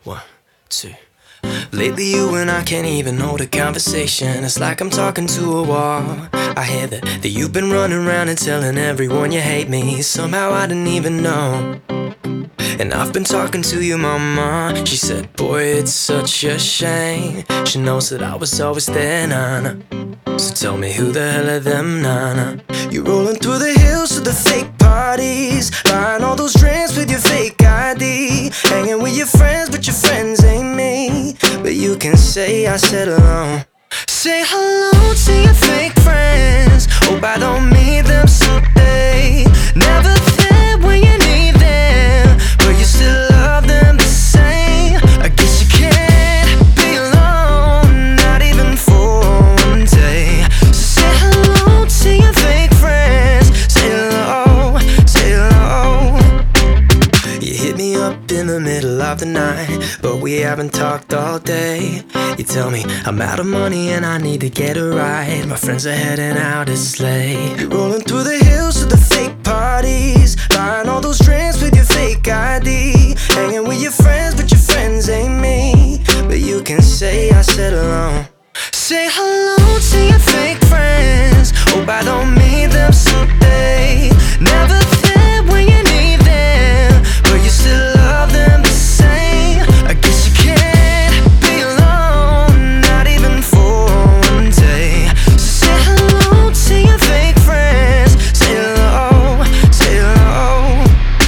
One, two. Lately you and I can't even hold a conversation. It's like I'm talking to a wall. I hear that you've been running around and telling everyone you hate me. Somehow I didn't even know. And I've been talking to your mama. She said, boy, it's such a shame. She knows that I was always there, Nana. So tell me, who the hell are them, Nana? You rolling through the hills to the fake parties, buying all those drinks with your fake ID, hanging with your friends, but your friends ain't me. But you can say I said hello. Say hello to your fake friends. Hope I don't meet them someday. Never there when you need them, but you still love them the same. I guess you can't be alone, not even for one day. So say hello to your fake friends. Say hello, say hello. You hit me up in the middle of the night, but we haven't talked all day. You tell me I'm out of money and I need to get a ride. My friends are heading out, it's late. You're rolling through the hills to the fake parties, buying all those drinks with your fake ID, hanging with your friends, but your friends ain't me. But you can say I said hello. Say hello to your fake friends. Hope I don't meet them someday. Never there when you need them, but you still love them the same. I guess you can't be alone, not even for one day. So say hello to your fake friends. Say hello, say hello.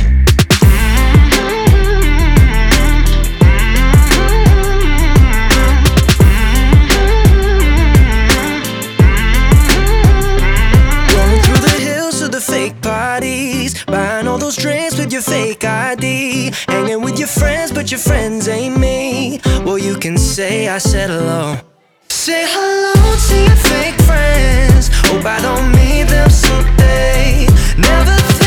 Rolling through the hills of the fake parties, buying all those drinks with your fake ID, hanging with your friends, but your friends ain't me. Well, you can say I said hello. Say hello to your fake friends. Hope I don't meet them someday. Never